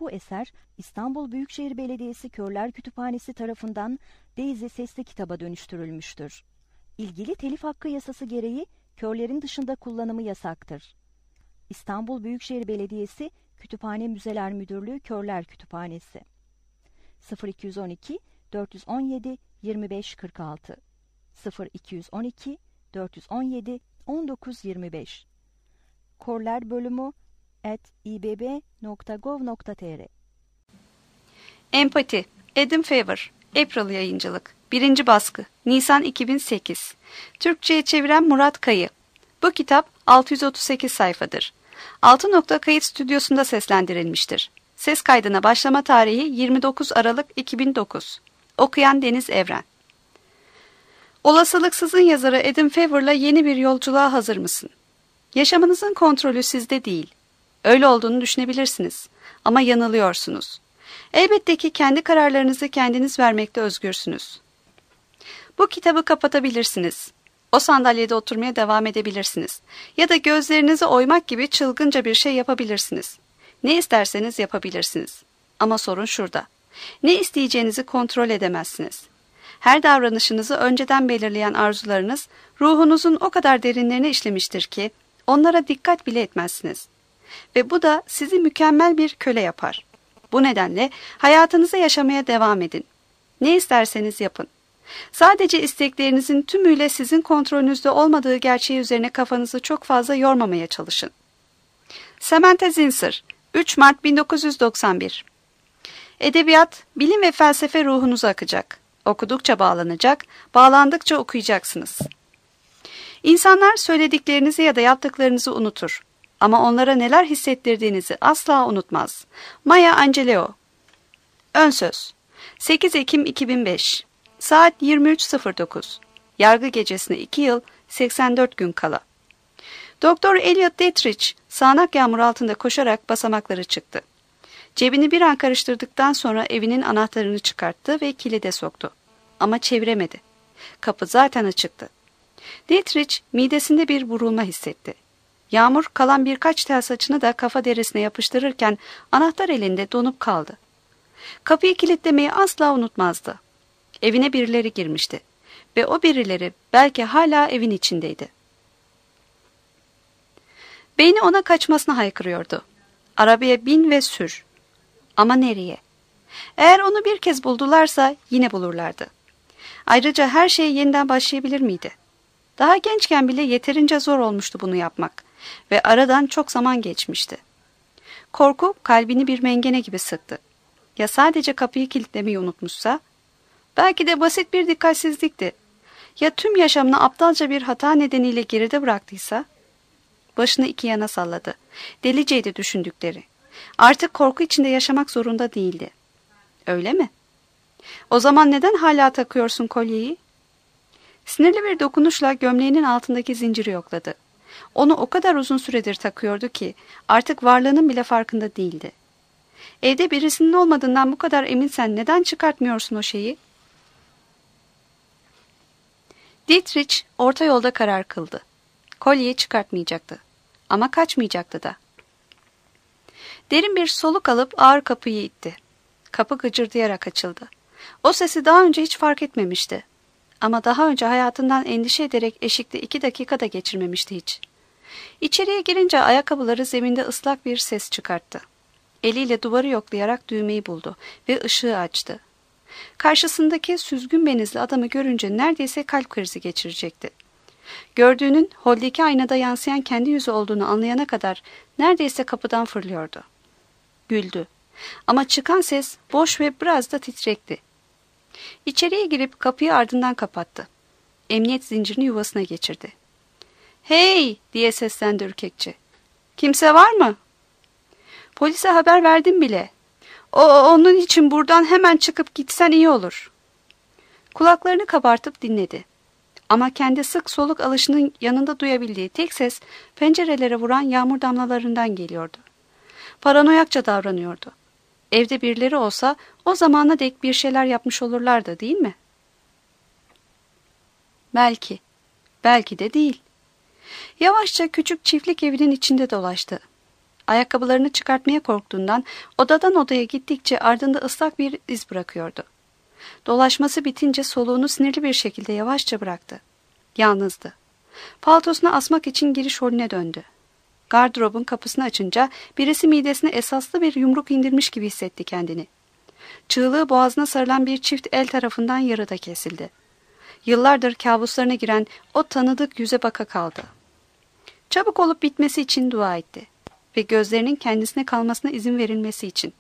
Bu eser İstanbul Büyükşehir Belediyesi Körler Kütüphanesi tarafından Daisy sesli kitaba dönüştürülmüştür. İlgili telif hakkı yasası gereği körlerin dışında kullanımı yasaktır. İstanbul Büyükşehir Belediyesi Kütüphane Müzeler Müdürlüğü Körler Kütüphanesi 0212 417 2546 0212 417 1925 Körler bölümü @ibb.gov.tr Empati, Adam Favor, April Yayıncılık, 1. baskı, Nisan 2008. Türkçe'ye çeviren Murat Kayı. Bu kitap 638 sayfadır. 6 Nokta Kayıt Stüdyosu'nda seslendirilmiştir. Ses kaydına başlama tarihi 29 Aralık 2009. Okuyan Deniz Evren. Olasılıksızın yazarı Adam Favor'la yeni bir yolculuğa hazır mısın? Yaşamınızın kontrolü sizde değil. Öyle olduğunu düşünebilirsiniz. Ama yanılıyorsunuz. Elbette ki kendi kararlarınızı kendiniz vermekte özgürsünüz. Bu kitabı kapatabilirsiniz. O sandalyede oturmaya devam edebilirsiniz. Ya da gözlerinizi oymak gibi çılgınca bir şey yapabilirsiniz. Ne isterseniz yapabilirsiniz. Ama sorun şurada. Ne isteyeceğinizi kontrol edemezsiniz. Her davranışınızı önceden belirleyen arzularınız, ruhunuzun o kadar derinlerine işlemiştir ki, onlara dikkat bile etmezsiniz. Ve bu da sizi mükemmel bir köle yapar. Bu nedenle hayatınızı yaşamaya devam edin. Ne isterseniz yapın. Sadece isteklerinizin tümüyle sizin kontrolünüzde olmadığı gerçeği üzerine kafanızı çok fazla yormamaya çalışın. Samantha Zinsser, 3 Mart 1991. Edebiyat, bilim ve felsefe ruhunuza akacak. Okudukça bağlanacak, bağlandıkça okuyacaksınız. İnsanlar söylediklerinizi ya da yaptıklarınızı unutur. Ama onlara neler hissettirdiğinizi asla unutmaz. Maya Angelou. Ön söz. 8 Ekim 2005. Saat 23.09. Yargı gecesine 2 yıl, 84 gün kala. Doktor Elliot Dietrich, sağanak yağmur altında koşarak basamakları çıktı. Cebini bir an karıştırdıktan sonra evinin anahtarını çıkarttı ve kilide soktu. Ama çeviremedi. Kapı zaten açıktı. Dietrich midesinde bir burulma hissetti. Yağmur kalan birkaç tel saçını da kafa derisine yapıştırırken anahtar elinde donup kaldı. Kapıyı kilitlemeyi asla unutmazdı. Evine birileri girmişti ve o birileri belki hala evin içindeydi. Beyni ona kaçmasına haykırıyordu. Arabaya bin ve sür. Ama nereye? Eğer onu bir kez buldularsa yine bulurlardı. Ayrıca her şeye yeniden başlayabilir miydi? Daha gençken bile yeterince zor olmuştu bunu yapmak ve aradan çok zaman geçmişti. Korku kalbini bir mengene gibi sıktı. Ya sadece kapıyı kilitlemeyi unutmuşsa? Belki de basit bir dikkatsizlikti. Ya tüm yaşamını aptalca bir hata nedeniyle geride bıraktıysa? Başını iki yana salladı. Deliceydi düşündükleri. Artık korku içinde yaşamak zorunda değildi. Öyle mi? O zaman neden hala takıyorsun kolyeyi? Sinirli bir dokunuşla gömleğinin altındaki zinciri yokladı. Onu o kadar uzun süredir takıyordu ki artık varlığının bile farkında değildi. Evde birisinin olmadığından bu kadar eminsen neden çıkartmıyorsun o şeyi? Dietrich orta yolda karar kıldı. Kolyeyi çıkartmayacaktı. Ama kaçmayacaktı da. Derin bir soluk alıp ağır kapıyı itti. Kapı gıcırdayarak açıldı. O sesi daha önce hiç fark etmemişti. Ama daha önce hayatından endişe ederek eşikte 2 dakika da geçirmemişti hiç. İçeriye girince ayakkabıları zeminde ıslak bir ses çıkarttı. Eliyle duvarı yoklayarak düğmeyi buldu ve ışığı açtı. Karşısındaki süzgün benizli adamı görünce neredeyse kalp krizi geçirecekti. Gördüğünün holdeki aynada yansıyan kendi yüzü olduğunu anlayana kadar neredeyse kapıdan fırlıyordu. Güldü. Ama çıkan ses boş ve biraz da titrekti. İçeriye girip kapıyı ardından kapattı. Emniyet zincirini yuvasına geçirdi. "Hey!" diye seslendi ürkekçe. "Kimse var mı?" "Polise haber verdim bile. Onun için buradan hemen çıkıp gitsen iyi olur." Kulaklarını kabartıp dinledi. Ama kendi sık soluk alışının yanında duyabildiği tek ses pencerelere vuran yağmur damlalarından geliyordu. Paranoyakça davranıyordu. Evde birileri olsa o zamana dek bir şeyler yapmış olurlardı, değil mi? Belki. Belki de değil. Yavaşça küçük çiftlik evinin içinde dolaştı. Ayakkabılarını çıkartmaya korktuğundan odadan odaya gittikçe ardında ıslak bir iz bırakıyordu. Dolaşması bitince soluğunu sinirli bir şekilde yavaşça bıraktı. Yalnızdı. Paltosunu asmak için giriş holüne döndü. Gardırobun kapısını açınca birisi midesine esaslı bir yumruk indirmiş gibi hissetti kendini. Çığlığı boğazına sarılan bir çift el tarafından yarıda kesildi. Yıllardır kabuslarına giren o tanıdık yüze baka kaldı. Çabuk olup bitmesi için dua etti ve gözlerinin kendisine kalmasına izin verilmesi için.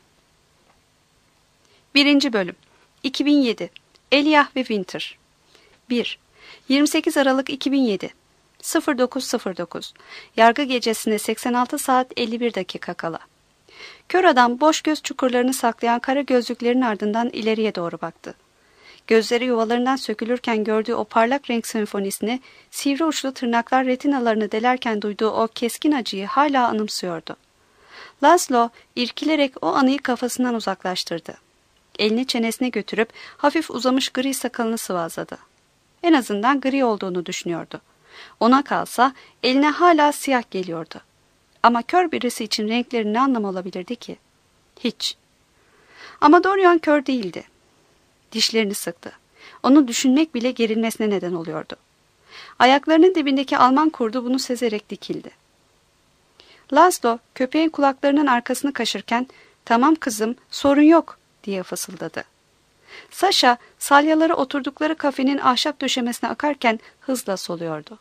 1. Bölüm 2007 Elijah ve Winter 1. 28 Aralık 2007 09.09 Yargı gecesine 86 saat 51 dakika kala. Kör adam boş göz çukurlarını saklayan kara gözlüklerin ardından ileriye doğru baktı. Gözleri yuvalarından sökülürken gördüğü o parlak renk senfonisini, sivri uçlu tırnaklar retinalarını delerken duyduğu o keskin acıyı hala anımsıyordu. Laszlo irkilerek o anıyı kafasından uzaklaştırdı. Elini çenesine götürüp hafif uzamış gri sakalını sıvazladı. En azından gri olduğunu düşünüyordu. Ona kalsa eline hala siyah geliyordu. Ama kör birisi için renklerin ne anlamı olabilirdi ki? Hiç. Ama Dorian kör değildi. Dişlerini sıktı. Onu düşünmek bile gerilmesine neden oluyordu. Ayaklarının dibindeki Alman kurdu bunu sezerek dikildi. Laszlo köpeğin kulaklarının arkasını kaşırken "Tamam kızım, sorun yok," diye fısıldadı. Sasha salyaları oturdukları kafenin ahşap döşemesine akarken hızla soluyordu.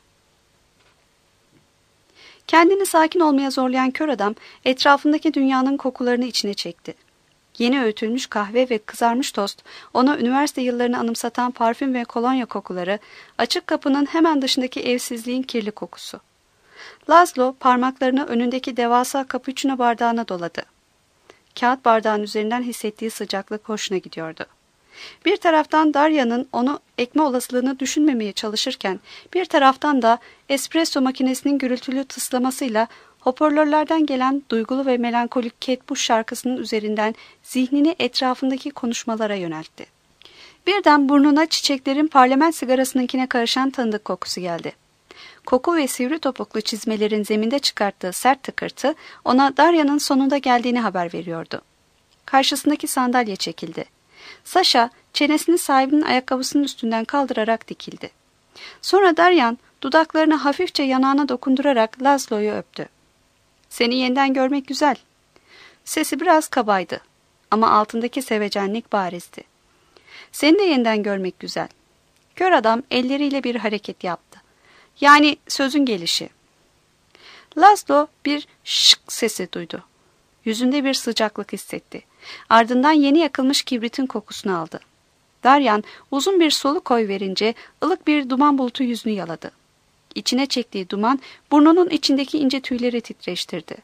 Kendini sakin olmaya zorlayan kör adam etrafındaki dünyanın kokularını içine çekti. Yeni öğütülmüş kahve ve kızarmış tost, ona üniversite yıllarını anımsatan parfüm ve kolonya kokuları, açık kapının hemen dışındaki evsizliğin kirli kokusu. Laszlo parmaklarını önündeki devasa cappuccino bardağına doladı. Kağıt bardağın üzerinden hissettiği sıcaklık hoşuna gidiyordu. Bir taraftan Darya'nın onu ekme olasılığını düşünmemeye çalışırken, bir taraftan da espresso makinesinin gürültülü tıslamasıyla hoparlörlerden gelen duygulu ve melankolik Kate Bush şarkısının üzerinden zihnini etrafındaki konuşmalara yöneltti. Birden burnuna çiçeklerin parlament sigarasınınkine karışan tanıdık kokusu geldi. Koku ve sivri topuklu çizmelerin zeminde çıkarttığı sert tıkırtı ona Darya'nın sonunda geldiğini haber veriyordu. Karşısındaki sandalye çekildi. Sasha çenesini sahibinin ayakkabısının üstünden kaldırarak dikildi. Sonra Daryan dudaklarını hafifçe yanağına dokundurarak Laszlo'yu öptü. "Seni yeniden görmek güzel." Sesi biraz kabaydı ama altındaki sevecenlik barizdi. "Seni de yeniden görmek güzel." Kör adam elleriyle bir hareket yaptı. "Yani sözün gelişi." Laszlo bir şık sesi duydu. Yüzünde bir sıcaklık hissetti. Ardından yeni yakılmış kibritin kokusunu aldı. Daryan uzun bir soluk koyverince ılık bir duman bulutu yüzünü yaladı. İçine çektiği duman burnunun içindeki ince tüyleri titreştirdi.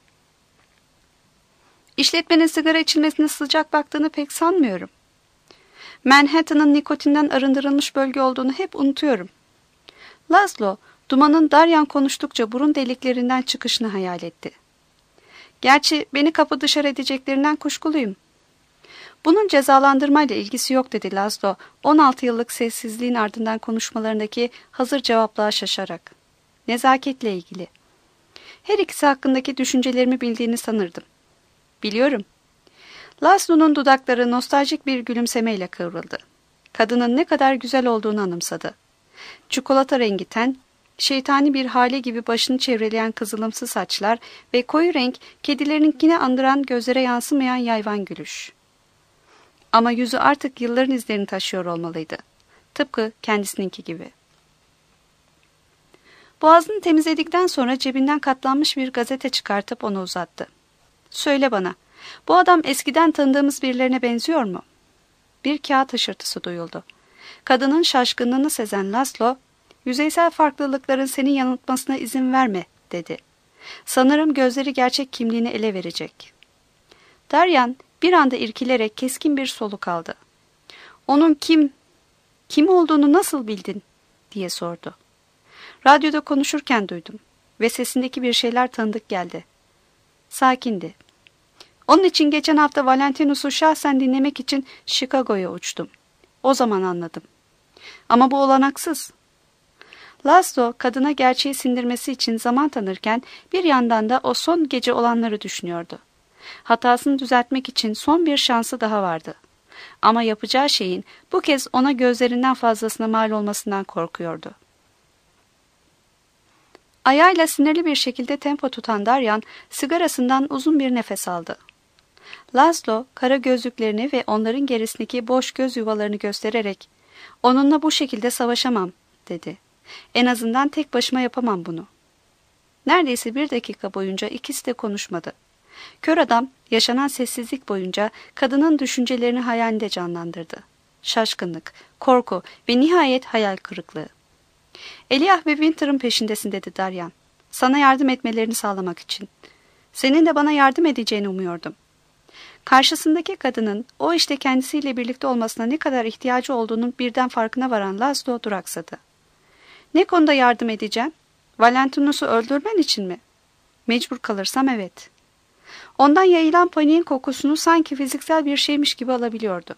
"İşletmenin sigara içilmesine sıcak baktığını pek sanmıyorum. Manhattan'ın nikotinden arındırılmış bölge olduğunu hep unutuyorum." Laszlo, dumanın Daryan konuştukça burun deliklerinden çıkışını hayal etti. "Gerçi beni kapı dışarı edeceklerinden kuşkuluyum." "Bunun cezalandırmayla ilgisi yok," dedi Laszlo, 16 yıllık sessizliğin ardından konuşmalarındaki hazır cevaplığa şaşarak. "Nezaketle ilgili." "Her ikisi hakkındaki düşüncelerimi bildiğini sanırdım." "Biliyorum." Laszlo'nun dudakları nostaljik bir gülümsemeyle kıvrıldı. Kadının ne kadar güzel olduğunu anımsadı. Çikolata rengi ten, şeytani bir hale gibi başını çevreleyen kızılımsı saçlar ve koyu renk kedilerinkine andıran gözlere yansımayan yayvan gülüş. Ama yüzü artık yılların izlerini taşıyor olmalıydı. Tıpkı kendisininki gibi. Boğazını temizledikten sonra cebinden katlanmış bir gazete çıkartıp onu uzattı. "Söyle bana, bu adam eskiden tanıdığımız birilerine benziyor mu?" Bir kağıt hışırtısı duyuldu. Kadının şaşkınlığını sezen Laszlo, "Yüzeysel farklılıkların seni yanıltmasına izin verme," dedi. "Sanırım gözleri gerçek kimliğini ele verecek." Daryan bir anda irkilerek keskin bir soluk aldı. "Onun kim olduğunu nasıl bildin?" diye sordu. "Radyoda konuşurken duydum ve sesindeki bir şeyler tanıdık geldi." Sakindi. "Onun için geçen hafta Valentinus'u şahsen dinlemek için Chicago'ya uçtum. O zaman anladım. Ama bu olanaksız." Laszlo kadına gerçeği sindirmesi için zaman tanırken bir yandan da o son gece olanları düşünüyordu. Hatasını düzeltmek için son bir şansı daha vardı. Ama yapacağı şeyin bu kez ona gözlerinden fazlasına mal olmasından korkuyordu. Ayağıyla sinirli bir şekilde tempo tutan Daryan sigarasından uzun bir nefes aldı. Laszlo kara gözlüklerini ve onların gerisindeki boş göz yuvalarını göstererek "Onunla bu şekilde savaşamam," dedi. "En azından tek başıma yapamam bunu." Neredeyse 1 dakika boyunca ikisi de konuşmadı. Kör adam yaşanan sessizlik boyunca kadının düşüncelerini hayalinde canlandırdı. Şaşkınlık, korku ve nihayet hayal kırıklığı. "Eliah ve Winter'ın peşindesin," dedi Daryan. "Sana yardım etmelerini sağlamak için. Senin de bana yardım edeceğini umuyordum." Karşısındaki kadının o işte kendisiyle birlikte olmasına ne kadar ihtiyacı olduğunun birden farkına varan Laszlo duraksadı. "Ne konuda yardım edeceğim? Valentinus'u öldürmen için mi?" "Mecbur kalırsam evet." Ondan yayılan paniğin kokusunu sanki fiziksel bir şeymiş gibi alabiliyordu.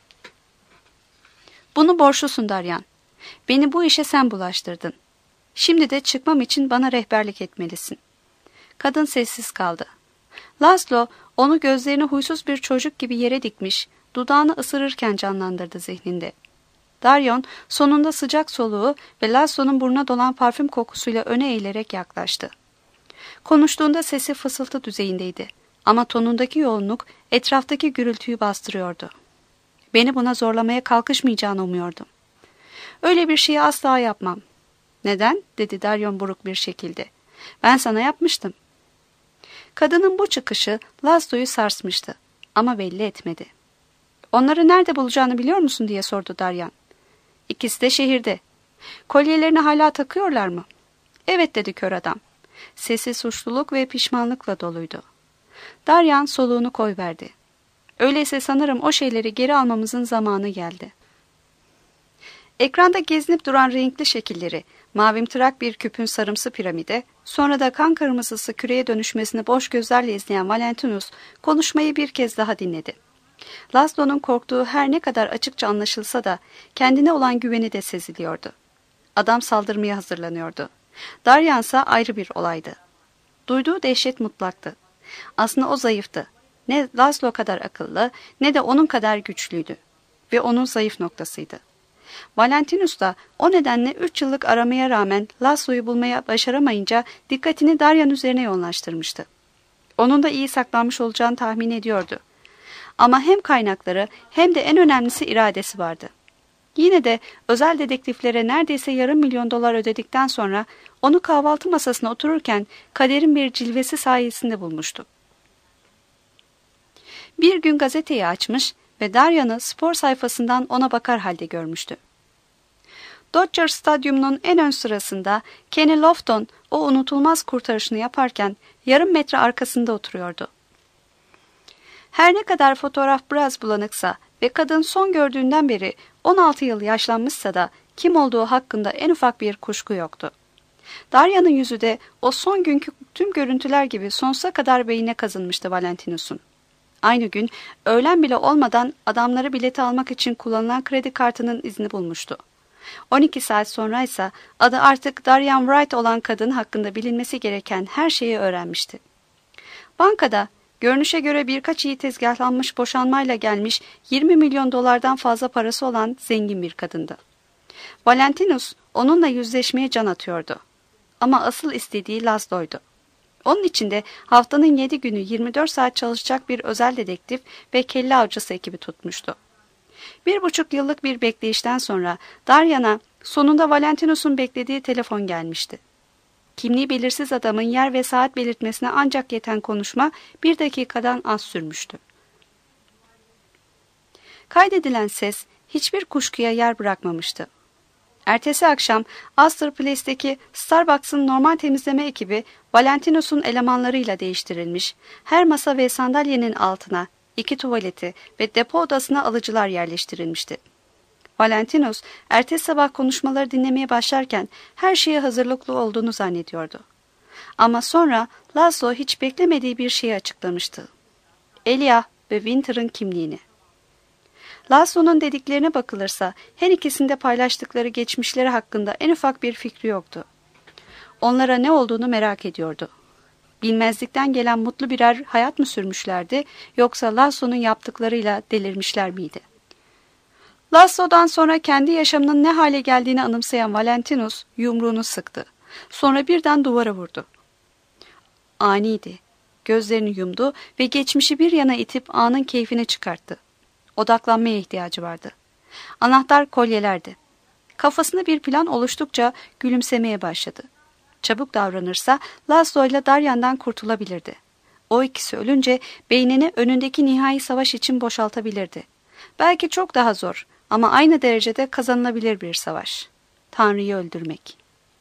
"Bunu borçlusun Daryan. Beni bu işe sen bulaştırdın. Şimdi de çıkmam için bana rehberlik etmelisin." Kadın sessiz kaldı. Laszlo onu gözlerini huysuz bir çocuk gibi yere dikmiş, dudağını ısırırken canlandırdı zihninde. Daryan sonunda sıcak soluğu ve Laszlo'nun burnuna dolan parfüm kokusuyla öne eğilerek yaklaştı. Konuştuğunda sesi fısıltı düzeyindeydi ama tonundaki yoğunluk etraftaki gürültüyü bastırıyordu. "Beni buna zorlamaya kalkışmayacağını umuyordum." "Öyle bir şeyi asla yapmam." "Neden?" dedi Daryan buruk bir şekilde. "Ben sana yapmıştım." Kadının bu çıkışı Laszlo'yu sarsmıştı ama belli etmedi. "Onları nerede bulacağını biliyor musun?" diye sordu Daryan. "İkisi de şehirde." "Kolyelerini hala takıyorlar mı?" "Evet," dedi kör adam. Sesi suçluluk ve pişmanlıkla doluydu. Daryan soluğunu koyverdi. "Öyleyse sanırım o şeyleri geri almamızın zamanı geldi." Ekranda gezinip duran renkli şekilleri, mavimtırak bir küpün sarımsı piramide, sonra da kan kırmızısı küreye dönüşmesini boş gözlerle izleyen Valentinus konuşmayı bir kez daha dinledi. Laszlo'nun korktuğu her ne kadar açıkça anlaşılsa da kendine olan güveni de seziliyordu. Adam saldırmaya hazırlanıyordu. Daryan ise ayrı bir olaydı. Duyduğu dehşet mutlaktı. Aslında o zayıftı. Ne Laszlo kadar akıllı ne de onun kadar güçlüydü. Ve onun zayıf noktasıydı. Valentinus da o nedenle 3 yıllık aramaya rağmen Laszlo'yu bulmaya başaramayınca dikkatini Daryan üzerine yoğunlaştırmıştı. Onun da iyi saklanmış olacağını tahmin ediyordu. Ama hem kaynakları hem de en önemlisi iradesi vardı. Yine de özel dedektiflere neredeyse $500,000 ödedikten sonra onu kahvaltı masasına otururken kaderin bir cilvesi sayesinde bulmuştu. Bir gün gazeteyi açmış ve Daryan'ı spor sayfasından ona bakar halde görmüştü. Dodger Stadyumu'nun en ön sırasında Kenny Lofton o unutulmaz kurtarışını yaparken yarım metre arkasında oturuyordu. Her ne kadar fotoğraf biraz bulanıksa ve kadın son gördüğünden beri 16 yıl yaşlanmışsa da kim olduğu hakkında en ufak bir kuşku yoktu. Daryan'ın yüzü de o son günkü tüm görüntüler gibi sonsuza kadar beynine kazınmıştı Valentinus'un. Aynı gün öğlen bile olmadan adamları bileti almak için kullanılan kredi kartının izini bulmuştu. 12 saat sonra ise adı artık Daryan Wright olan kadın hakkında bilinmesi gereken her şeyi öğrenmişti. Bankada görünüşe göre birkaç iyi tezgahlanmış boşanmayla gelmiş $20 milyon fazla parası olan zengin bir kadındı. Valentinus onunla yüzleşmeye can atıyordu. Ama asıl istediği Laszlo'ydu. Onun için de haftanın 7 günü 24 saat çalışacak bir özel dedektif ve kelle avcısı ekibi tutmuştu. 1,5 yıllık bir bekleyişten sonra Daryan'a sonunda Valentinus'un beklediği telefon gelmişti. Kimliği belirsiz adamın yer ve saat belirtmesine ancak yeten konuşma 1 dakikadan az sürmüştü. Kaydedilen ses hiçbir kuşkuya yer bırakmamıştı. Ertesi akşam Astor Place'deki Starbucks'ın normal temizleme ekibi Valentinus'un elemanlarıyla değiştirilmiş, her masa ve sandalyenin altına 2 tuvaleti ve depo odasına alıcılar yerleştirilmişti. Valentinus ertesi sabah konuşmaları dinlemeye başlarken her şeye hazırlıklı olduğunu zannediyordu. Ama sonra Laszlo hiç beklemediği bir şeyi açıklamıştı. Eliah ve Winter'ın kimliğini. Laszlo'nun dediklerine bakılırsa her ikisinde paylaştıkları geçmişleri hakkında en ufak bir fikri yoktu. Onlara ne olduğunu merak ediyordu. Bilmezlikten gelen mutlu birer hayat mı sürmüşlerdi, yoksa Laszlo'nun yaptıklarıyla delirmişler miydi? Laszlo'dan sonra kendi yaşamının ne hale geldiğini anımsayan Valentinus yumruğunu sıktı. Sonra birden duvara vurdu. Aniydi. Gözlerini yumdu ve geçmişi bir yana itip anın keyfine çıkarttı. Odaklanmaya ihtiyacı vardı. Anahtar kolyelerdi. Kafasında bir plan oluştukça gülümsemeye başladı. Çabuk davranırsa Laszlo ile Daryan'dan kurtulabilirdi. O ikisi ölünce beynini önündeki nihai savaş için boşaltabilirdi. Belki çok daha zor ama aynı derecede kazanılabilir bir savaş. Tanrı'yı öldürmek.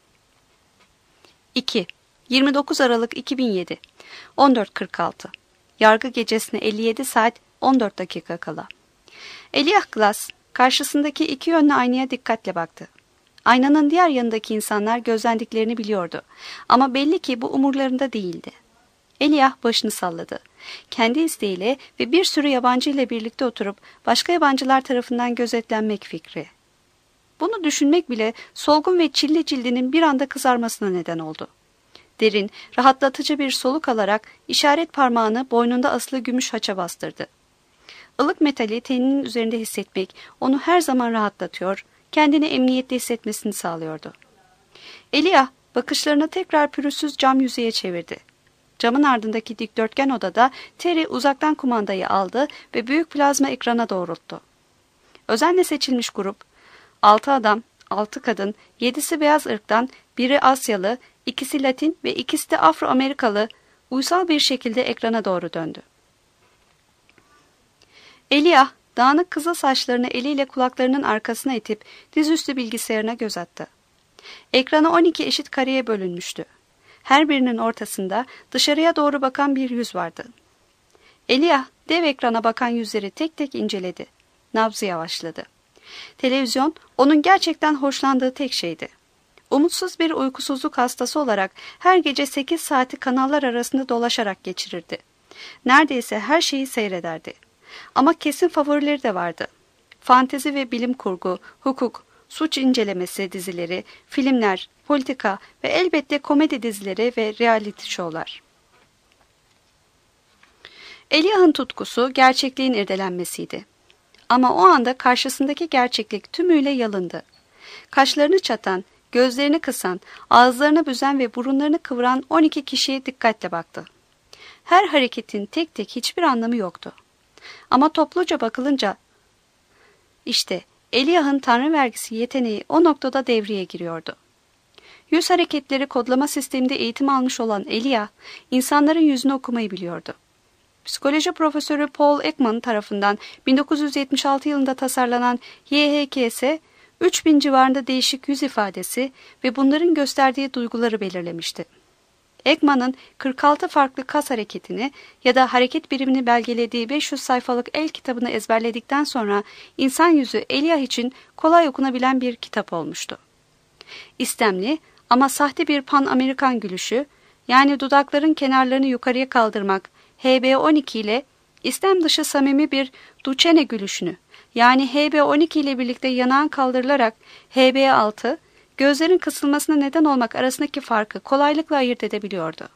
2. 29 Aralık 2007 14.46 Yargı gecesine 57 saat 14 dakika kala. Eliah Glass karşısındaki iki yönlü aynaya dikkatle baktı. Aynanın diğer yanındaki insanlar gözlendiklerini biliyordu ama belli ki bu umurlarında değildi. Eliah başını salladı. Kendi isteğiyle ve bir sürü yabancı ile birlikte oturup başka yabancılar tarafından gözetlenmek fikri. Bunu düşünmek bile solgun ve çilli cildinin bir anda kızarmasına neden oldu. Derin, rahatlatıcı bir soluk alarak işaret parmağını boynunda asılı gümüş haça bastırdı. Ilık metali teninin üzerinde hissetmek onu her zaman rahatlatıyor, kendini emniyette hissetmesini sağlıyordu. Eliah bakışlarını tekrar pürüzsüz cam yüzeye çevirdi. Camın ardındaki dikdörtgen odada Terry uzaktan kumandayı aldı ve büyük plazma ekrana doğrulttu. Özenle seçilmiş grup, 6 adam, 6 kadın, 7'si beyaz ırktan, biri Asyalı, ikisi Latin ve ikisi de Afro-Amerikalı, uysal bir şekilde ekrana doğru döndü. Eliah, dağınık kızıl saçlarını eliyle kulaklarının arkasına itip dizüstü bilgisayarına göz attı. Ekranı 12 eşit kareye bölünmüştü. Her birinin ortasında dışarıya doğru bakan bir yüz vardı. Eliah, dev ekrana bakan yüzleri tek tek inceledi. Nabzı yavaşladı. Televizyon, onun gerçekten hoşlandığı tek şeydi. Umutsuz bir uykusuzluk hastası olarak her gece 8 saati kanallar arasında dolaşarak geçirirdi. Neredeyse her şeyi seyrederdi. Ama kesin favorileri de vardı. Fantezi ve bilim kurgu, hukuk, suç incelemesi dizileri, filmler, politika ve elbette komedi dizileri ve reality şovlar. Eliah'ın tutkusu gerçekliğin irdelenmesiydi. Ama o anda karşısındaki gerçeklik tümüyle yalındı. Kaşlarını çatan, gözlerini kısan, ağızlarını büzen ve burunlarını kıvıran 12 kişiye dikkatle baktı. Her hareketin tek tek hiçbir anlamı yoktu. Ama topluca bakılınca, işte Eliah'ın tanrı vergisi yeteneği o noktada devreye giriyordu. Yüz hareketleri kodlama sisteminde eğitim almış olan Eliah, insanların yüzünü okumayı biliyordu. Psikoloji profesörü Paul Ekman tarafından 1976 yılında tasarlanan YHKS, 3000 civarında değişik yüz ifadesi ve bunların gösterdiği duyguları belirlemişti. Ekman'ın 46 farklı kas hareketini ya da hareket birimini belgelediği 500 sayfalık el kitabını ezberledikten sonra insan yüzü Eliah için kolay okunabilen bir kitap olmuştu. İstemli ama sahte bir Pan-Amerikan gülüşü, yani dudakların kenarlarını yukarıya kaldırmak, HB12 ile istem dışı samimi bir Duchenne gülüşünü, yani HB12 ile birlikte yanağın kaldırılarak HB6, gözlerin kısılmasına neden olmak arasındaki farkı kolaylıkla ayırt edebiliyordu.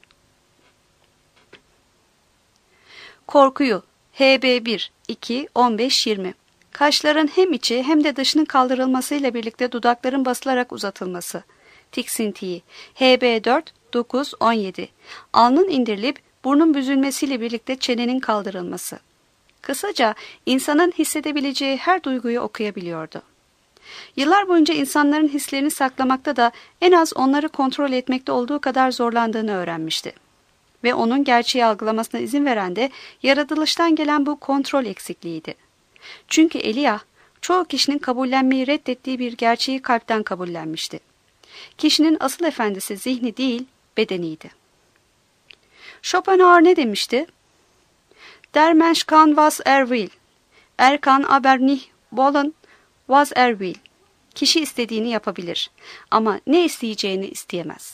Korkuyu HB1, 2, 15, 20. Kaşların hem içi hem de dışının kaldırılmasıyla birlikte dudakların basılarak uzatılması. Tiksintiyi HB4, 9, 17. Alnın indirilip burnun büzülmesiyle birlikte çenenin kaldırılması. Kısaca insanın hissedebileceği her duyguyu okuyabiliyordu. Yıllar boyunca insanların hislerini saklamakta da en az onları kontrol etmekte olduğu kadar zorlandığını öğrenmişti. Ve onun gerçeği algılamasına izin veren de yaratılıştan gelen bu kontrol eksikliğiydi. Çünkü Eliah, çoğu kişinin kabullenmeyi reddettiği bir gerçeği kalpten kabullenmişti. Kişinin asıl efendisi zihni değil, bedeniydi. Schopenhauer ne demişti? Der Mensch kann was er will. Er kann aber nicht wollen was er will. Kişi istediğini yapabilir ama ne isteyeceğini isteyemez.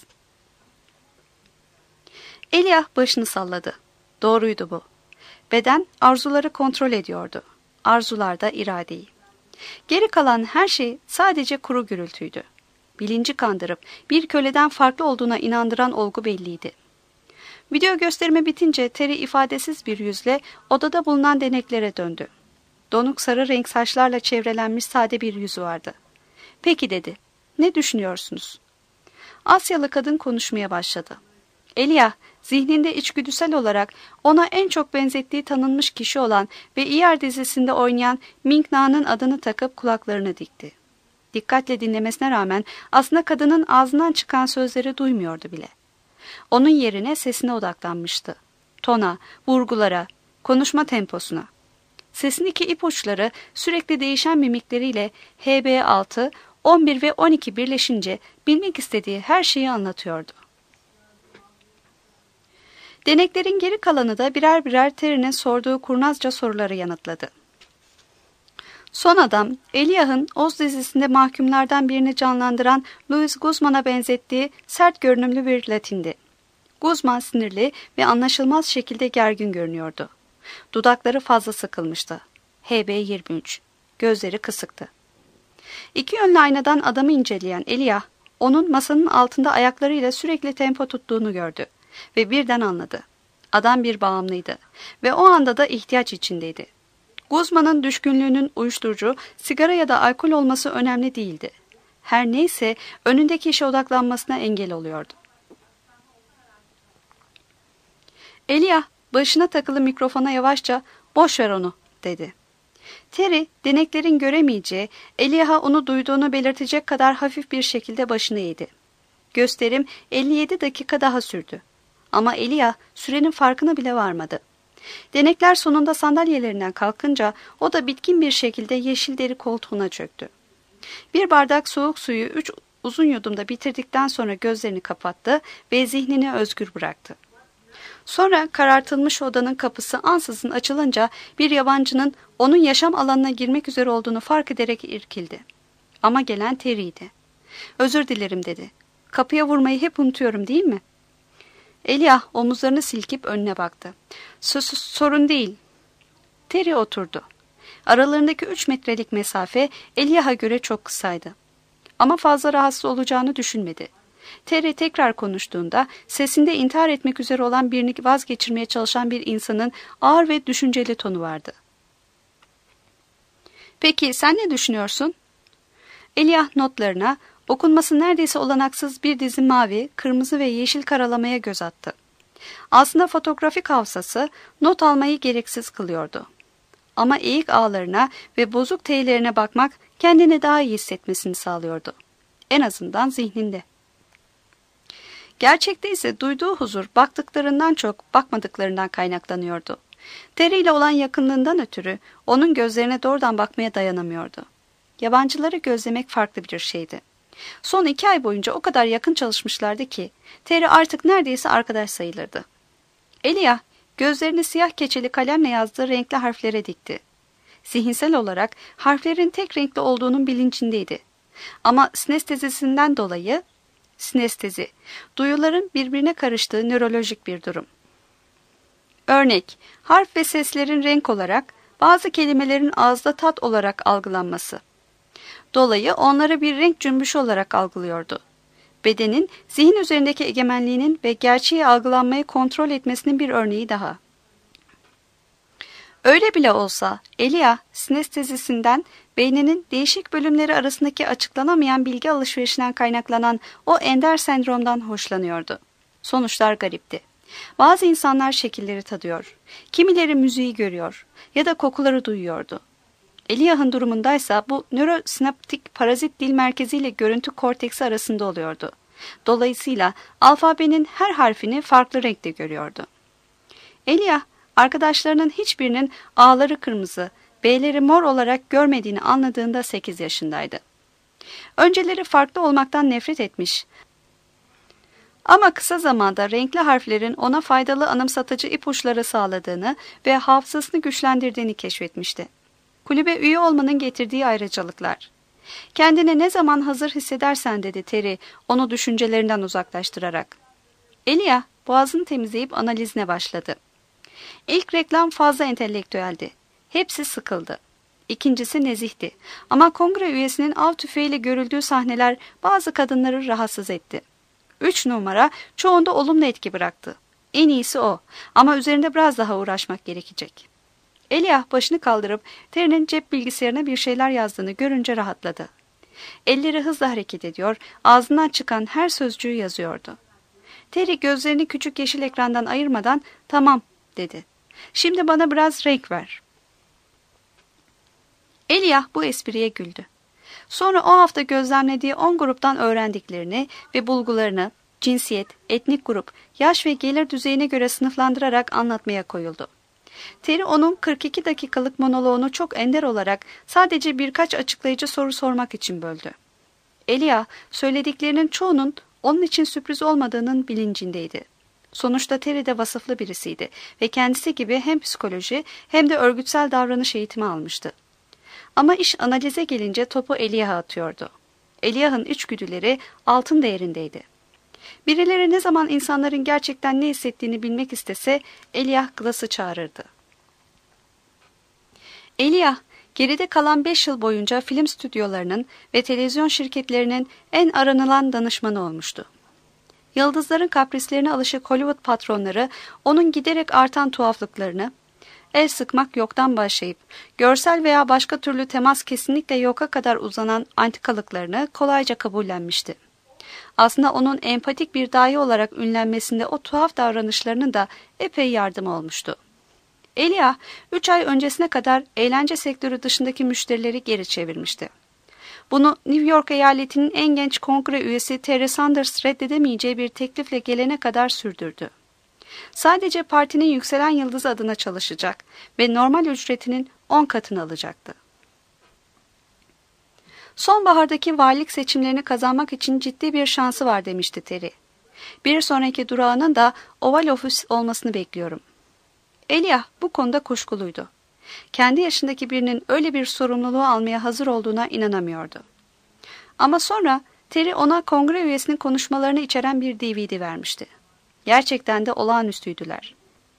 Eliah başını salladı. Doğruydu bu. Beden arzuları kontrol ediyordu. arzularda iradeyi. Geri kalan her şey sadece kuru gürültüydü. Bilinci kandırıp bir köleden farklı olduğuna inandıran olgu belliydi. Video gösterimi bitince Terry ifadesiz bir yüzle odada bulunan deneklere döndü. Donuk sarı renk saçlarla çevrelenmiş sade bir yüzü vardı. "Peki," dedi. "Ne düşünüyorsunuz?" Asyalı kadın konuşmaya başladı. Elia, zihninde içgüdüsel olarak ona en çok benzettiği tanınmış kişi olan ve ER dizisinde oynayan Ming Na'nın adını takıp kulaklarını dikti. Dikkatle dinlemesine rağmen aslında kadının ağzından çıkan sözleri duymuyordu bile. Onun yerine sesine odaklanmıştı. Tona, vurgulara, konuşma temposuna. Sesindeki ipuçları sürekli değişen mimikleriyle HB6, 11 ve 12 birleşince bilmek istediği her şeyi anlatıyordu. Deneklerin geri kalanı da birer birer Terry'nin sorduğu kurnazca soruları yanıtladı. Son adam, Eliah'ın Oz dizisinde mahkumlardan birini canlandıran Louis Guzman'a benzettiği sert görünümlü bir Latindi. Guzman sinirli ve anlaşılmaz şekilde gergin görünüyordu. Dudakları fazla sıkılmıştı. HB23. Gözleri kısıktı. İki yönlü aynadan adamı inceleyen Eliah, onun masanın altında ayaklarıyla sürekli tempo tuttuğunu gördü ve birden anladı. Adam bir bağımlıydı ve o anda da ihtiyaç içindeydi. Guzman'ın düşkünlüğünün uyuşturucu, sigara ya da alkol olması önemli değildi. Her neyse önündeki işe odaklanmasına engel oluyordu. Eliah başına takılı mikrofona yavaşça "Boş ver onu," dedi. Terry, deneklerin göremeyeceği, Eliah'a onu duyduğunu belirtecek kadar hafif bir şekilde başını eğdi. Gösterim 57 dakika daha sürdü. Ama Eliah sürenin farkına bile varmadı. Denekler sonunda sandalyelerinden kalkınca o da bitkin bir şekilde yeşil deri koltuğuna çöktü. Bir bardak soğuk suyu 3 uzun yudumda bitirdikten sonra gözlerini kapattı ve zihnini özgür bıraktı. Sonra karartılmış odanın kapısı ansızın açılınca bir yabancının onun yaşam alanına girmek üzere olduğunu fark ederek irkildi. Ama gelen Terry'ydi. "Özür dilerim," dedi. "Kapıya vurmayı hep unutuyorum, değil mi?" Eliah omuzlarını silkip önüne baktı. Sorun değil." Terry oturdu. Aralarındaki 3 metrelik mesafe Eliah'a göre çok kısaydı. Ama fazla rahatsız olacağını düşünmedi. Terry tekrar konuştuğunda sesinde intihar etmek üzere olan birini vazgeçirmeye çalışan bir insanın ağır ve düşünceli tonu vardı. "Peki sen ne düşünüyorsun?" Eliah notlarına, okunması neredeyse olanaksız bir dizi mavi, kırmızı ve yeşil karalamaya göz attı. Aslında fotoğrafik hafızası not almayı gereksiz kılıyordu. Ama eğik ağlarına ve bozuk T'lerine bakmak kendini daha iyi hissetmesini sağlıyordu. En azından zihninde. Gerçekte ise duyduğu huzur baktıklarından çok bakmadıklarından kaynaklanıyordu. Terry ile olan yakınlığından ötürü onun gözlerine doğrudan bakmaya dayanamıyordu. Yabancıları gözlemek farklı bir şeydi. Son 2 ay boyunca o kadar yakın çalışmışlardı ki Terry artık neredeyse arkadaş sayılırdı. Eliah gözlerini siyah keçeli kalemle yazdığı renkli harflere dikti. Zihinsel olarak harflerin tek renkli olduğunun bilincindeydi. Ama sinestezisinden dolayı sinestezi, duyuların birbirine karıştığı nörolojik bir durum. Örnek, harf ve seslerin renk olarak, bazı kelimelerin ağızda tat olarak algılanması. Dolayı onları bir renk cümbüşü olarak algılıyordu. Bedenin zihin üzerindeki egemenliğinin ve gerçeği algılanmayı kontrol etmesinin bir örneği daha. Öyle bile olsa Eliah sinestezisinden beyninin değişik bölümleri arasındaki açıklanamayan bilgi alışverişinden kaynaklanan o ender sendromdan hoşlanıyordu. Sonuçlar garipti. Bazı insanlar şekilleri tadıyor, kimileri müziği görüyor ya da kokuları duyuyordu. Eliah'ın durumundaysa bu nörosinaptik parazit dil merkeziyle görüntü korteksi arasında oluyordu. Dolayısıyla alfabenin her harfini farklı renkte görüyordu. Eliah, arkadaşlarının hiçbirinin A'ları kırmızı, B'leri mor olarak görmediğini anladığında 8 yaşındaydı. Önceleri farklı olmaktan nefret etmiş. Ama kısa zamanda renkli harflerin ona faydalı anımsatıcı ipuçları sağladığını ve hafızasını güçlendirdiğini keşfetmişti. Kulübe üye olmanın getirdiği ayrıcalıklar. "Kendini ne zaman hazır hissedersen," dedi Terry, onu düşüncelerinden uzaklaştırarak. Eliah boğazını temizleyip analizine başladı. İlk reklam fazla entelektüeldi. Hepsi sıkıldı. İkincisi nezihti. Ama kongre üyesinin av tüfeğiyle görüldüğü sahneler bazı kadınları rahatsız etti. 3 numara çoğunda olumlu etki bıraktı. En iyisi o. Ama üzerinde biraz daha uğraşmak gerekecek. Eliah başını kaldırıp Terry'nin cep bilgisayarına bir şeyler yazdığını görünce rahatladı. Elleri hızla hareket ediyor, ağzından çıkan her sözcüğü yazıyordu. Terry gözlerini küçük yeşil ekrandan ayırmadan "Tamam," dedi. "Şimdi bana biraz renk ver." Eliah bu espriye güldü. Sonra o hafta gözlemlediği 10 gruptan öğrendiklerini ve bulgularını cinsiyet, etnik grup, yaş ve gelir düzeyine göre sınıflandırarak anlatmaya koyuldu. Terry onun 42 dakikalık monoloğunu çok ender olarak sadece birkaç açıklayıcı soru sormak için böldü. Eliah söylediklerinin çoğunun onun için sürpriz olmadığının bilincindeydi. Sonuçta Terry de vasıflı birisiydi ve kendisi gibi hem psikoloji hem de örgütsel davranış eğitimi almıştı. Ama iş analize gelince topu Eliah'a atıyordu. Eliah'ın içgüdüleri altın değerindeydi. Birileri ne zaman insanların gerçekten ne hissettiğini bilmek istese Eliah Glass'ı çağırırdı. Eliah, geride kalan 5 yıl boyunca film stüdyolarının ve televizyon şirketlerinin en aranılan danışmanı olmuştu. Yıldızların kaprislerine alışık Hollywood patronları onun giderek artan tuhaflıklarını, el sıkmak yoktan başlayıp görsel veya başka türlü temas kesinlikle yoka kadar uzanan antikalıklarını kolayca kabullenmişti. Aslında onun empatik bir dahi olarak ünlenmesinde o tuhaf davranışlarının da epey yardımı olmuştu. Eliah 3 ay öncesine kadar eğlence sektörü dışındaki müşterileri geri çevirmişti. Bunu New York eyaletinin en genç kongre üyesi Terry Sanders reddedemeyeceği bir teklifle gelene kadar sürdürdü. Sadece partinin yükselen yıldız adına çalışacak ve normal ücretinin 10 katını alacaktı. Sonbahardaki valilik seçimlerini kazanmak için ciddi bir şansı var demişti Terry. Bir sonraki durağının da Oval Office olmasını bekliyorum. Eliah bu konuda kuşkuluydu. Kendi yaşındaki birinin öyle bir sorumluluğu almaya hazır olduğuna inanamıyordu. Ama sonra Terry ona kongre üyesinin konuşmalarını içeren bir DVD vermişti. Gerçekten de olağanüstüydüler.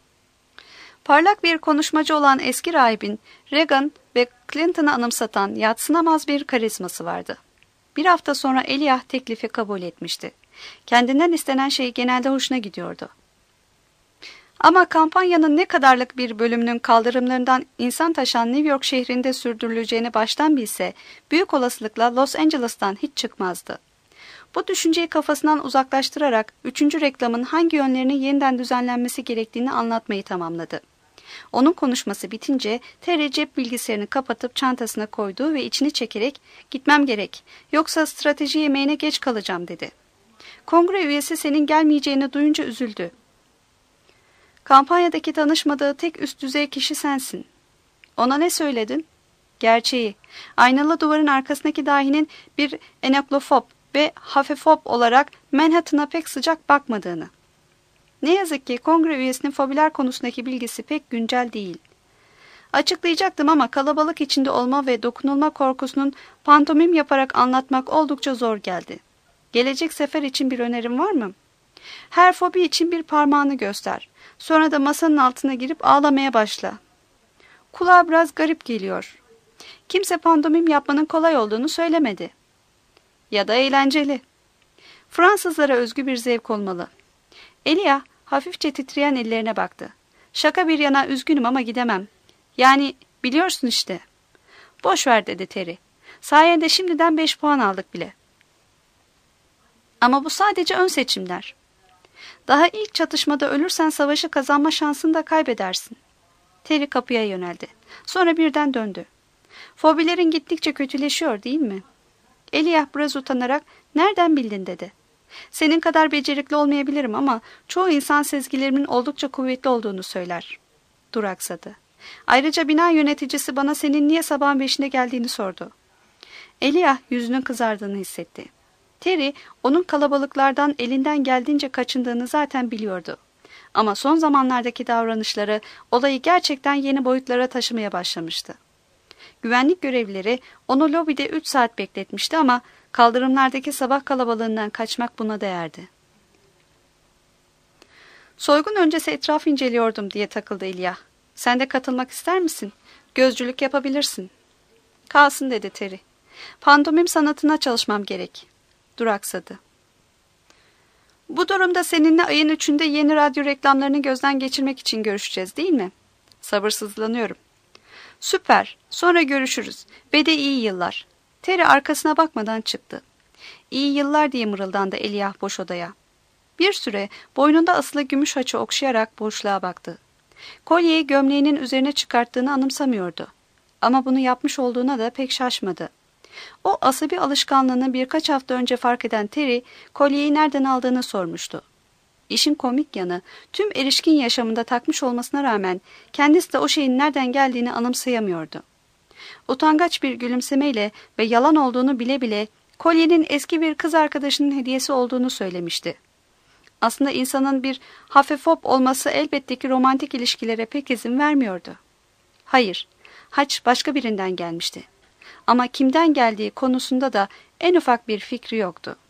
Parlak bir konuşmacı olan eski rahibin Reagan ve Clinton'ı anımsatan yadsınamaz bir karizması vardı. Bir hafta sonra Eliah teklifi kabul etmişti. Kendinden istenen şey genelde hoşuna gidiyordu. Ama kampanyanın ne kadarlık bir bölümünün kaldırımlarından insan taşan New York şehrinde sürdürüleceğini baştan bilse, büyük olasılıkla Los Angeles'tan hiç çıkmazdı. Bu düşünceyi kafasından uzaklaştırarak 3. reklamın hangi yönlerinin yeniden düzenlenmesi gerektiğini anlatmayı tamamladı. Onun konuşması bitince Terry cep bilgisayarını kapatıp çantasına koydu ve içini çekerek "Gitmem gerek, yoksa strateji yemeğine geç kalacağım," dedi. Kongre üyesi senin gelmeyeceğini duyunca üzüldü. Kampanyadaki tanışmadığı tek üst düzey kişi sensin. Ona ne söyledin? Gerçeği. Aynalı duvarın arkasındaki dahinin bir eneklofob ve hafefob olarak Manhattan'a pek sıcak bakmadığını. Ne yazık ki kongre üyesinin fobiler konusundaki bilgisi pek güncel değil. Açıklayacaktım ama kalabalık içinde olma ve dokunulma korkusunun pantomim yaparak anlatmak oldukça zor geldi. Gelecek sefer için bir önerim var mı? Her fobi için bir parmağını göster. Sonra da masanın altına girip ağlamaya başla. Kulağa biraz garip geliyor. Kimse pantomim yapmanın kolay olduğunu söylemedi. Ya da eğlenceli. Fransızlara özgü bir zevk olmalı. Eliah hafifçe titreyen ellerine baktı. Şaka bir yana üzgünüm ama gidemem. Yani biliyorsun işte. Boş ver dedi Terry. Sayende şimdiden 5 puan aldık bile. Ama bu sadece ön seçimler. Daha ilk çatışmada ölürsen savaşı kazanma şansını da kaybedersin. Terry kapıya yöneldi. Sonra birden döndü. Fobilerin gittikçe kötüleşiyor değil mi? Eliah biraz utanarak nereden bildin dedi. Senin kadar becerikli olmayabilirim ama çoğu insan sezgilerimin oldukça kuvvetli olduğunu söyler. Duraksadı. Ayrıca bina yöneticisi bana senin niye sabahın 5'inde geldiğini sordu. Eliah yüzünün kızardığını hissetti. Terry onun kalabalıklardan elinden geldiğince kaçındığını zaten biliyordu. Ama son zamanlardaki davranışları olayı gerçekten yeni boyutlara taşımaya başlamıştı. Güvenlik görevlileri onu lobide 3 saat bekletmişti ama kaldırımlardaki sabah kalabalığından kaçmak buna değerdi. Soygun öncesi etrafı inceliyordum diye takıldı Eliah. Sen de katılmak ister misin? Gözcülük yapabilirsin. Kalsın dedi Terry. Pantomim sanatına çalışmam gerek. Duraksadı. Bu durumda seninle ayın 3'ünde yeni radyo reklamlarını gözden geçirmek için görüşeceğiz değil mi? Sabırsızlanıyorum. Süper. Sonra görüşürüz. Ve de iyi yıllar. Terry arkasına bakmadan çıktı. İyi yıllar diye mırıldandı Elijah boş odaya. Bir süre boynunda asılı gümüş haçı okşayarak boşluğa baktı. Kolyeyi gömleğinin üzerine çıkarttığını anımsamıyordu. Ama bunu yapmış olduğuna da pek şaşmadı. O asabi alışkanlığını birkaç hafta önce fark eden Terry, kolyeyi nereden aldığını sormuştu. İşin komik yanı, tüm erişkin yaşamında takmış olmasına rağmen kendisi de o şeyin nereden geldiğini anımsayamıyordu. Utangaç bir gülümsemeyle ve yalan olduğunu bile bile kolyenin eski bir kız arkadaşının hediyesi olduğunu söylemişti. Aslında insanın bir hafifop olması elbette ki romantik ilişkilere pek izin vermiyordu. Hayır, haç başka birinden gelmişti. Ama kimden geldiği konusunda da en ufak bir fikri yoktu.